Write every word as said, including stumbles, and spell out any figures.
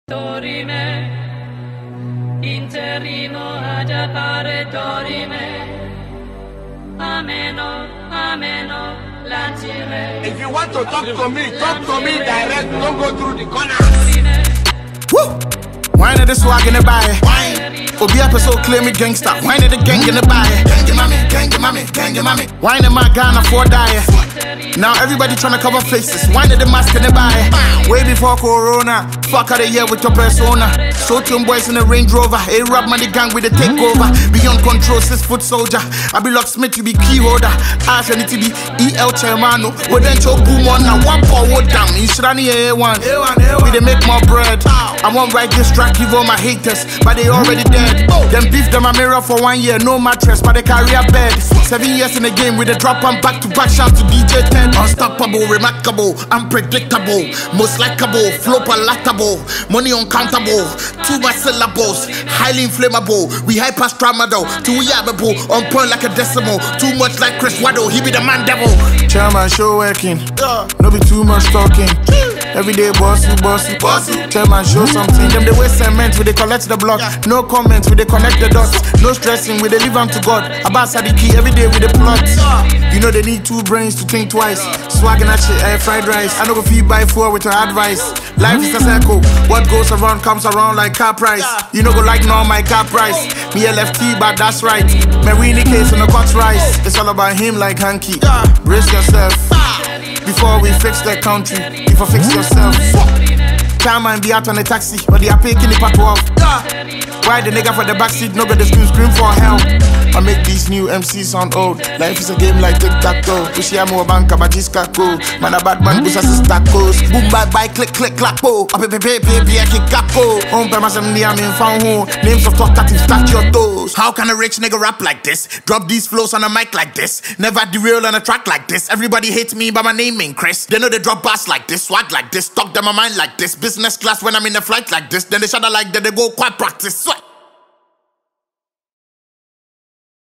Dorime, interrimo ad appare dorime. Ameno, ameno, lancire. If you want to talk to me, talk to me direct. Don't go through the corner. Woo! Wine of the swag in the body. Obi up so clear me gangsta. Wine of the gang in the body. Gang mommy, gang mommy, gang mommy. Wine of my Ghana for die. Now everybody tryna cover faces. Wine of the mask in the body. Way before Corona. Fuck out of here with your persona. So two boys in the Range Rover. A rap money gang with the takeover. Beyond control, six foot soldier. I be locksmith, you be key holder. Ash and it be E L Chairmano. We then choke boom on now. One forward down. In Shrani A one. We they make more bread. I won't write this track, give all my haters, but they already dead. Them beef them a mirror for one year, no mattress, but they carry a bed. Seven years in the game with a drop and back to back shout to D J ten. Unstoppable, remarkable, unpredictable, most likable, flow palatable, money uncountable, too much syllables, highly inflammable. We hyper tramadol, too yabbable, on point like a decimal, too much like Chris Waddle, he be the man devil. Chairman show working, no be too much talking. Every day bossy, bossy, bossy. Chairman show something. Them they waste cement, we they collect the block. No comments, we they connect the dots. No stressing, we they leave them to God. About Sadiki, every day we they plot. You know they need two brains to think twice. Swagging at shit, eh, fried rice. I know go feed by four with your advice. Life is a circle. What goes around comes around like car price. You know go like no my car price. Me L F T, but that's right. Marini case on the cut rice. It's all about him like hanky. Brace yourself. Before we fix the country, if you fix yourself. Time and be out on the taxi, but they are paying the part twelve. Why the nigga for the backseat, no the scream, scream for help. I make these new M Cs sound old. Life is a game like tic-tac-toe. Push ya more banka, but just go. Man a bad man, push us a tacos. Boom, bye, bye, click, click, clap, po. Up, pay, pay, pay, pay, kick, capo. On premise, I'm near me, found home. Names of talkative, start your toes. How can a rich nigga rap like this? Drop these flows on a mic like this. Never derail on a track like this. Everybody hates me, but my name ain't Chris. They know they drop bars like this, swag like this, talk them my mind like this. Business class when I'm in a flight like this. Then they shudder like that, they go quite practice. Sweat.